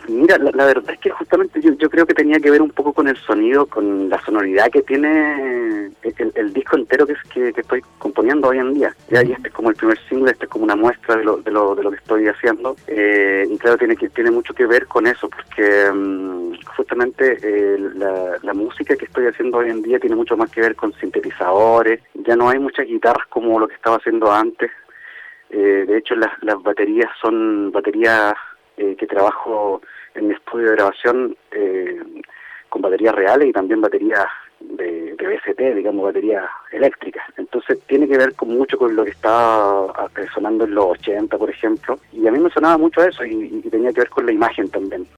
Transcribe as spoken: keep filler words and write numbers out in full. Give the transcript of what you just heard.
Mira, la, la verdad es que justamente yo, yo creo que tenía que ver un poco con el sonido, con la sonoridad que tiene el, el disco entero que, es, que, que estoy componiendo hoy en día. Ya, y este es como el primer single, este es como una muestra de lo, de lo, de lo que estoy haciendo. Eh, y claro, tiene que tiene mucho que ver con eso, porque um, justamente eh, la, la música que estoy haciendo hoy en día tiene mucho más que ver con sintetizadores. Ya no hay muchas guitarras como lo que estaba haciendo antes. Eh, de hecho, las, las baterías son baterías eh, que trabajo en mi estudio de grabación eh, con baterías reales y también baterías de, de B S T, digamos, baterías eléctricas. Entonces tiene que ver con mucho con lo que estaba sonando en los ochenta, por ejemplo, y a mí me sonaba mucho eso y, y tenía que ver con la imagen también.